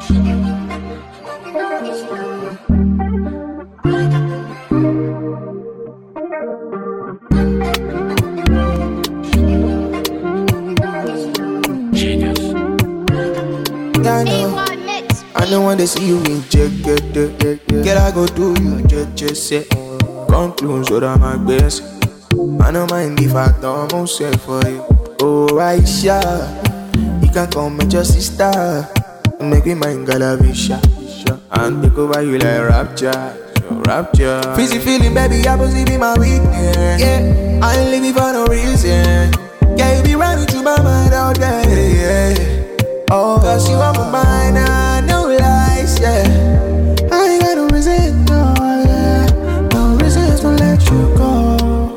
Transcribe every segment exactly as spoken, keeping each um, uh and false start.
Yeah, I know. I don't want to see you in jail, get the Get I go do you, just, just say. Come close, so that my best. I don't mind if I don't say for you. Oh, Aisha, you can come with your sister. Make me mind Galavisha. And take over you like rapture. Rapture. Fizzy feeling, baby, I was be my weakness. Yeah, I ain't living for no reason. Yeah, you be running through my mind all day. Yeah. Oh, cause you on my mind, I no lies, yeah. I ain't got no reason, no, yeah. No reason to let you go.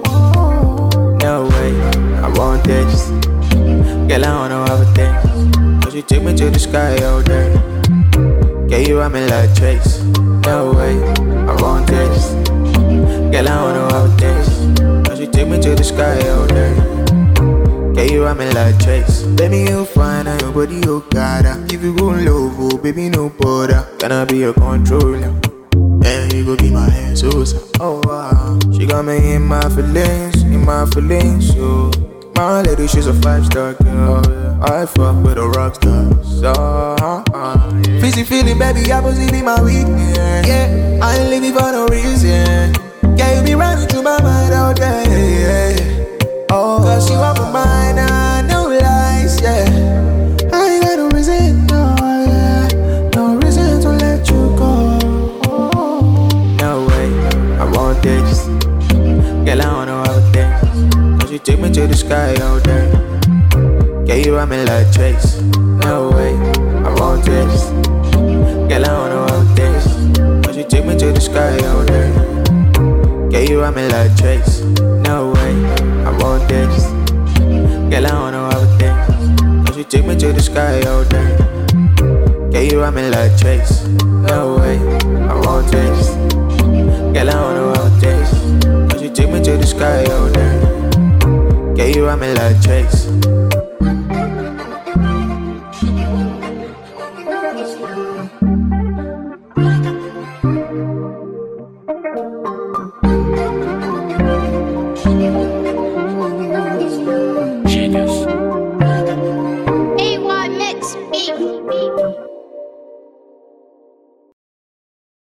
No way, I want this. Girl, I wanna have a thing. Cause you take me to the sky out there. Yeah, you want me like Trace. No way, I want this. Girl, I wanna have a thing. Cause you take me to the sky out there. Yeah, you want me like Trace. Baby, you fine and your body, you gotta. If you go low, oh, baby, no bother. Can I be your controller? And you go be my hands, so oh wow. She got me in my feelings, in my feelings, so my lady, she's a five-star girl. I fuck with a rock star, so uh, uh, yeah. Fizzy feeling, baby, I was be my weakness. Yeah, I ain't living for no reason. Yeah, you be running through my mind all day, yeah. Oh, cause you on my mind, I no lies, yeah. I ain't got no reason, no, yeah. No reason to let you go. No way, I want this. Girl, I wanna have a thing. Cause you take me to the sky out there. Yeah, you want me like Trace. No way, I want this. Girl, I wanna have a thing. Cause you take me to the sky out there. Yeah, you want me like Trace. No way, I want this. Girl, I wanna have a thing. Cause you take me to the sky out there. Yeah, you want me like Trace. No way, I want this. Girl, I wanna have a thing. Cause you take me to the sky out there. Yeah, you want me like Trace. Thank you.